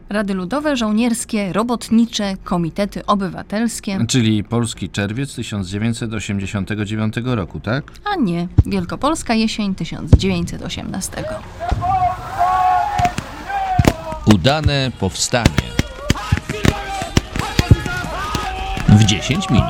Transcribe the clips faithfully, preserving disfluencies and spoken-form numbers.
Rady Ludowe, Żołnierskie, Robotnicze, Komitety Obywatelskie. Czyli Polski Czerwiec tysiąc dziewięćset osiemdziesiątego dziewiątego roku, tak? A nie, Wielkopolska Jesień tysiąc dziewięćset osiemnastego. Udane powstanie w dziesięć minut.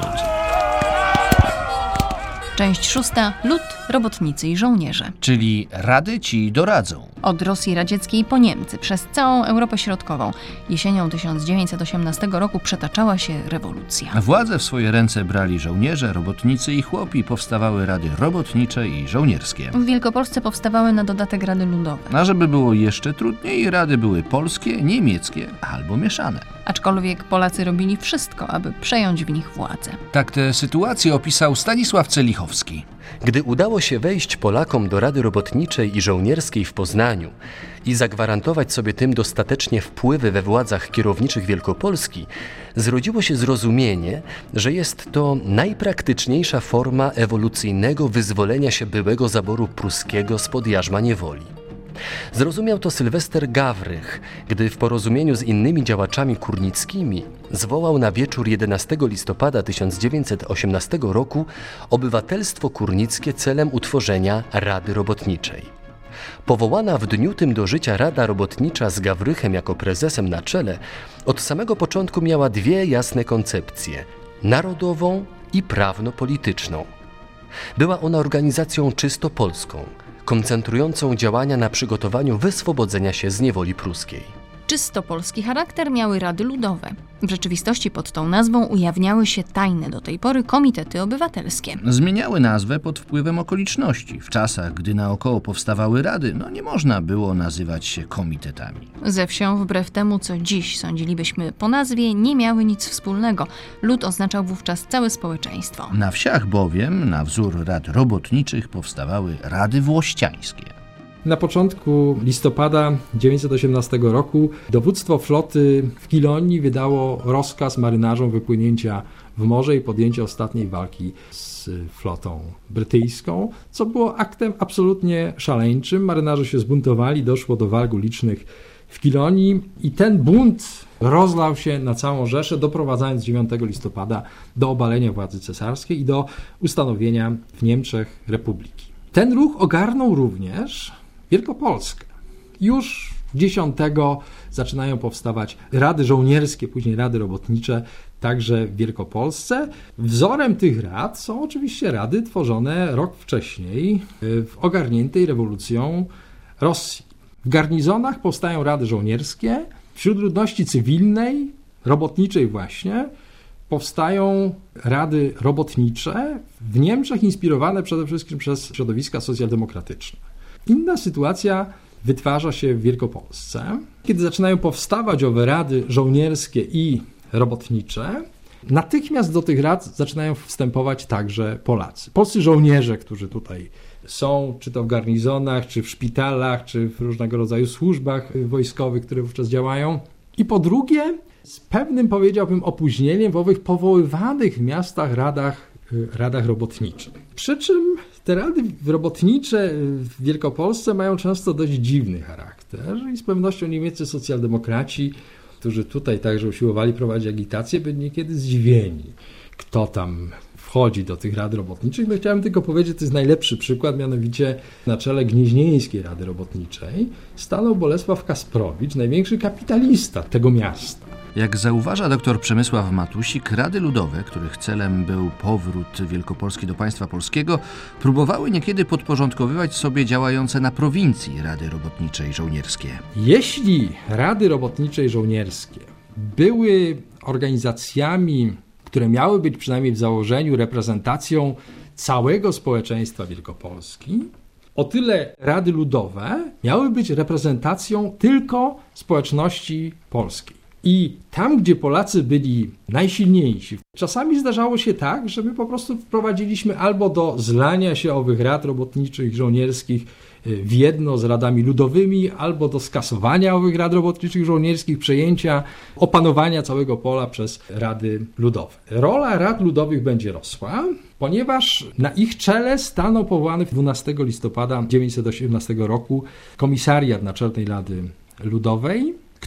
Część szósta. Lud, robotnicy i żołnierze. Czyli rady ci doradzą. Od Rosji Radzieckiej po Niemcy, przez całą Europę Środkową. Jesienią tysiąc dziewięćset osiemnastego roku przetaczała się rewolucja. Władzę w swoje ręce brali żołnierze, robotnicy i chłopi. Powstawały rady robotnicze i żołnierskie. W Wielkopolsce powstawały na dodatek Rady Ludowe. A żeby było jeszcze trudniej, rady były polskie, niemieckie albo mieszane. Aczkolwiek Polacy robili wszystko, aby przejąć w nich władzę. Tak tę sytuację opisał Stanisław Celichowski. Gdy udało się wejść Polakom do Rady Robotniczej i Żołnierskiej w Poznaniu i zagwarantować sobie tym dostatecznie wpływy we władzach kierowniczych Wielkopolski, zrodziło się zrozumienie, że jest to najpraktyczniejsza forma ewolucyjnego wyzwolenia się byłego zaboru pruskiego spod jarzma niewoli. Zrozumiał to Sylwester Gawrych, gdy w porozumieniu z innymi działaczami kurnickimi zwołał na wieczór jedenastego listopada tysiąc dziewięćset osiemnastego roku obywatelstwo kurnickie celem utworzenia Rady Robotniczej. Powołana w dniu tym do życia Rada Robotnicza z Gawrychem jako prezesem na czele, od samego początku miała dwie jasne koncepcje – narodową i prawno-polityczną. Była ona organizacją czysto polską, koncentrującą działania na przygotowaniu wyswobodzenia się z niewoli pruskiej. Czysto polski charakter miały Rady Ludowe. W rzeczywistości pod tą nazwą ujawniały się tajne do tej pory komitety obywatelskie. Zmieniały nazwę pod wpływem okoliczności. W czasach, gdy naokoło powstawały rady, no nie można było nazywać się komitetami. Ze wsią, wbrew temu, co dziś sądzilibyśmy po nazwie, nie miały nic wspólnego. Lud oznaczał wówczas całe społeczeństwo. Na wsiach bowiem, na wzór rad robotniczych, powstawały rady włościańskie. Na początku listopada tysiąc dziewięćset osiemnastego roku dowództwo floty w Kilonii wydało rozkaz marynarzom wypłynięcia w morze i podjęcia ostatniej walki z flotą brytyjską, co było aktem absolutnie szaleńczym. Marynarze się zbuntowali, doszło do walk ulicznych w Kilonii i ten bunt rozlał się na całą Rzeszę, doprowadzając dziewiątego listopada do obalenia władzy cesarskiej i do ustanowienia w Niemczech republiki. Ten ruch ogarnął również Wielkopolskę. Już dziesiątego zaczynają powstawać rady żołnierskie, później rady robotnicze, także w Wielkopolsce. Wzorem tych rad są oczywiście rady tworzone rok wcześniej w ogarniętej rewolucją Rosji. W garnizonach powstają rady żołnierskie, wśród ludności cywilnej, robotniczej właśnie, powstają rady robotnicze, w Niemczech inspirowane przede wszystkim przez środowiska socjaldemokratyczne. Inna sytuacja wytwarza się w Wielkopolsce. Kiedy zaczynają powstawać owe rady żołnierskie i robotnicze, natychmiast do tych rad zaczynają wstępować także Polacy. Polscy żołnierze, którzy tutaj są, czy to w garnizonach, czy w szpitalach, czy w różnego rodzaju służbach wojskowych, które wówczas działają. I po drugie, z pewnym, powiedziałbym, opóźnieniem w owych powoływanych w miastach radach, radach robotniczych. Przy czym te rady robotnicze w Wielkopolsce mają często dość dziwny charakter i z pewnością niemieccy socjaldemokraci, którzy tutaj także usiłowali prowadzić agitację, byli niekiedy zdziwieni, kto tam wchodzi do tych rad robotniczych. No chciałem tylko powiedzieć, że to jest najlepszy przykład, mianowicie na czele Gnieźnieńskiej Rady Robotniczej stanął Bolesław Kasprowicz, największy kapitalista tego miasta. Jak zauważa dr Przemysław Matusik, rady ludowe, których celem był powrót Wielkopolski do państwa polskiego, próbowały niekiedy podporządkowywać sobie działające na prowincji rady robotnicze i żołnierskie. Jeśli rady robotnicze i żołnierskie były organizacjami, które miały być przynajmniej w założeniu reprezentacją całego społeczeństwa Wielkopolski, o tyle rady ludowe miały być reprezentacją tylko społeczności polskiej. I tam, gdzie Polacy byli najsilniejsi, czasami zdarzało się tak, że my po prostu wprowadziliśmy albo do zlania się owych rad robotniczych i żołnierskich w jedno z radami ludowymi, albo do skasowania owych rad robotniczych i żołnierskich, przejęcia, opanowania całego pola przez rady ludowe. Rola rad ludowych będzie rosła, ponieważ na ich czele stanął powołany dwunastego listopada tysiąc dziewięćset osiemnastego roku komisariat Naczelnej Rady Ludowej,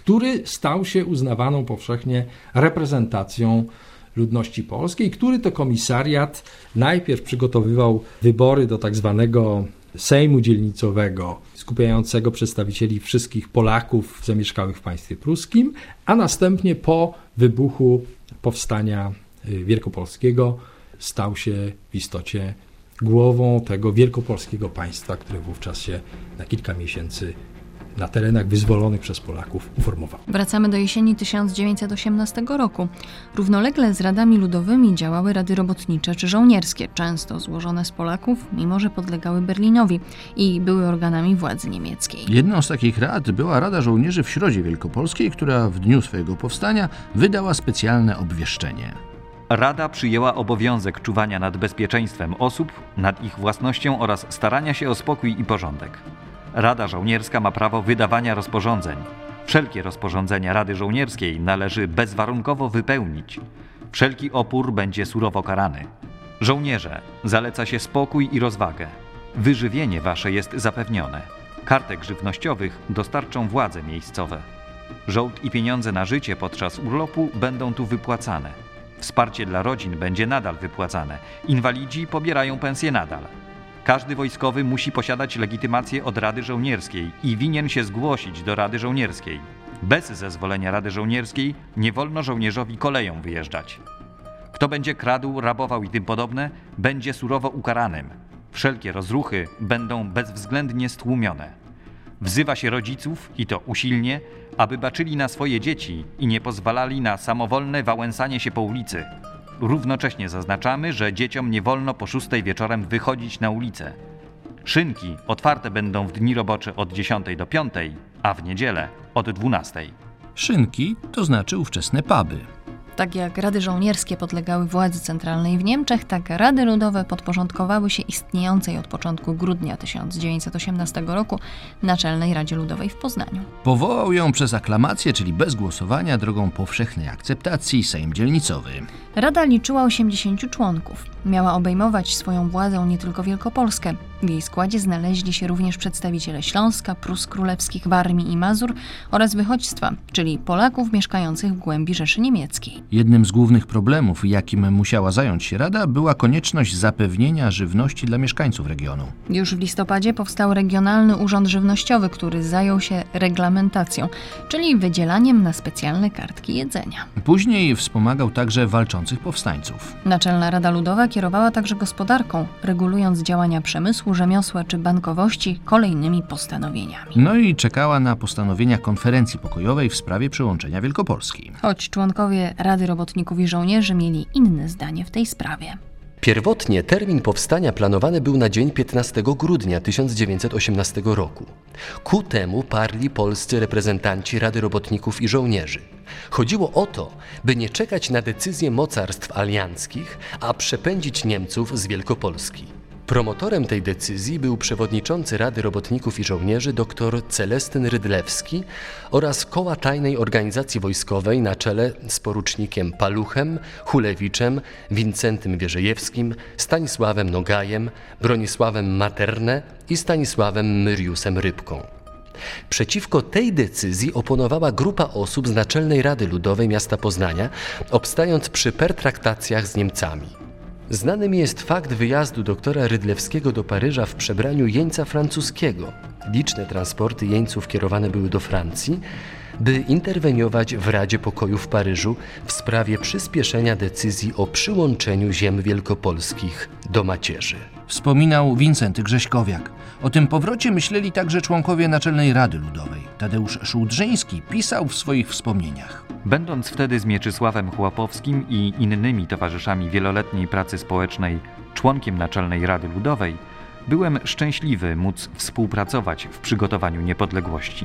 który stał się uznawaną powszechnie reprezentacją ludności polskiej, który to komisariat najpierw przygotowywał wybory do tak zwanego Sejmu Dzielnicowego, skupiającego przedstawicieli wszystkich Polaków zamieszkałych w państwie pruskim, a następnie po wybuchu powstania wielkopolskiego stał się w istocie głową tego wielkopolskiego państwa, które wówczas się na kilka miesięcy na terenach wyzwolonych przez Polaków uformowało. Wracamy do jesieni tysiąc dziewięćset osiemnastego roku. Równolegle z radami ludowymi działały rady robotnicze czy żołnierskie, często złożone z Polaków, mimo że podlegały Berlinowi i były organami władzy niemieckiej. Jedną z takich rad była Rada Żołnierzy w Środzie Wielkopolskiej, która w dniu swojego powstania wydała specjalne obwieszczenie. Rada przyjęła obowiązek czuwania nad bezpieczeństwem osób, nad ich własnością oraz starania się o spokój i porządek. Rada Żołnierska ma prawo wydawania rozporządzeń. Wszelkie rozporządzenia Rady Żołnierskiej należy bezwarunkowo wypełnić. Wszelki opór będzie surowo karany. Żołnierze, zaleca się spokój i rozwagę. Wyżywienie wasze jest zapewnione. Kartek żywnościowych dostarczą władze miejscowe. Żołd i pieniądze na życie podczas urlopu będą tu wypłacane. Wsparcie dla rodzin będzie nadal wypłacane. Inwalidzi pobierają pensje nadal. Każdy wojskowy musi posiadać legitymację od Rady Żołnierskiej i winien się zgłosić do Rady Żołnierskiej. Bez zezwolenia Rady Żołnierskiej nie wolno żołnierzowi koleją wyjeżdżać. Kto będzie kradł, rabował i tym podobne, będzie surowo ukaranym. Wszelkie rozruchy będą bezwzględnie stłumione. Wzywa się rodziców, i to usilnie, aby baczyli na swoje dzieci i nie pozwalali na samowolne wałęsanie się po ulicy. Równocześnie zaznaczamy, że dzieciom nie wolno po szóstej wieczorem wychodzić na ulicę. Szynki otwarte będą w dni robocze od dziesiątej do piątej, a w niedzielę od dwunastej. Szynki to znaczy ówczesne puby. Tak jak rady żołnierskie podlegały władzy centralnej w Niemczech, tak rady ludowe podporządkowały się istniejącej od początku grudnia tysiąc dziewięćset osiemnastego roku Naczelnej Radzie Ludowej w Poznaniu. Powołał ją przez aklamację, czyli bez głosowania, drogą powszechnej akceptacji, Sejm Dzielnicowy. Rada liczyła osiemdziesięciu członków. Miała obejmować swoją władzą nie tylko Wielkopolskę. W jej składzie znaleźli się również przedstawiciele Śląska, Prus Królewskich, Warmii i Mazur oraz wychodźstwa, czyli Polaków mieszkających w głębi Rzeszy Niemieckiej. Jednym z głównych problemów, jakim musiała zająć się Rada, była konieczność zapewnienia żywności dla mieszkańców regionu. Już w listopadzie powstał Regionalny Urząd Żywnościowy, który zajął się reglamentacją, czyli wydzielaniem na specjalne kartki jedzenia. Później wspomagał także walczących powstańców. Naczelna Rada Ludowa kierowała także gospodarką, regulując działania przemysłu, rzemiosła czy bankowości kolejnymi postanowieniami. No i czekała na postanowienia konferencji pokojowej w sprawie przyłączenia Wielkopolski. Choć członkowie Rady Robotników i Żołnierzy mieli inne zdanie w tej sprawie. Pierwotnie termin powstania planowany był na dzień piętnastego grudnia tysiąc dziewięćset osiemnastego roku. Ku temu parli polscy reprezentanci Rady Robotników i Żołnierzy. Chodziło o to, by nie czekać na decyzje mocarstw alianckich, a przepędzić Niemców z Wielkopolski. Promotorem tej decyzji był przewodniczący Rady Robotników i Żołnierzy dr Celestyn Rydlewski oraz Koła Tajnej Organizacji Wojskowej na czele z porucznikiem Paluchem, Hulewiczem, Wincentym Wierzejewskim, Stanisławem Nogajem, Bronisławem Materne i Stanisławem Myriusem Rybką. Przeciwko tej decyzji oponowała grupa osób z Naczelnej Rady Ludowej miasta Poznania, obstając przy pertraktacjach z Niemcami. Znanym jest fakt wyjazdu doktora Rydlewskiego do Paryża w przebraniu jeńca francuskiego. Liczne transporty jeńców kierowane były do Francji, by interweniować w Radzie Pokoju w Paryżu w sprawie przyspieszenia decyzji o przyłączeniu ziem wielkopolskich do macierzy. Wspominał Wincenty Grześkowiak. O tym powrocie myśleli także członkowie Naczelnej Rady Ludowej. Tadeusz Szułdrzyński pisał w swoich wspomnieniach. Będąc wtedy z Mieczysławem Chłopowskim i innymi towarzyszami wieloletniej pracy społecznej, członkiem Naczelnej Rady Ludowej, byłem szczęśliwy móc współpracować w przygotowaniu niepodległości.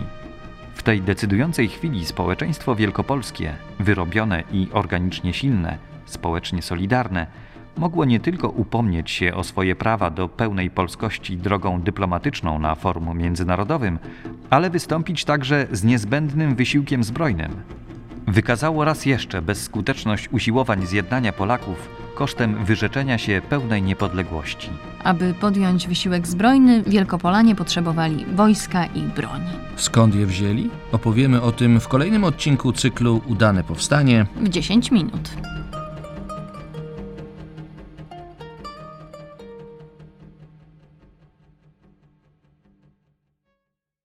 W tej decydującej chwili społeczeństwo wielkopolskie, wyrobione i organicznie silne, społecznie solidarne, mogło nie tylko upomnieć się o swoje prawa do pełnej polskości drogą dyplomatyczną na forum międzynarodowym, ale wystąpić także z niezbędnym wysiłkiem zbrojnym. wykazało raz jeszcze bezskuteczność usiłowań zjednania Polaków kosztem wyrzeczenia się pełnej niepodległości. Aby podjąć wysiłek zbrojny, Wielkopolanie potrzebowali wojska i broni. Skąd je wzięli? Opowiemy o tym w kolejnym odcinku cyklu Udane Powstanie W dziesięć minut.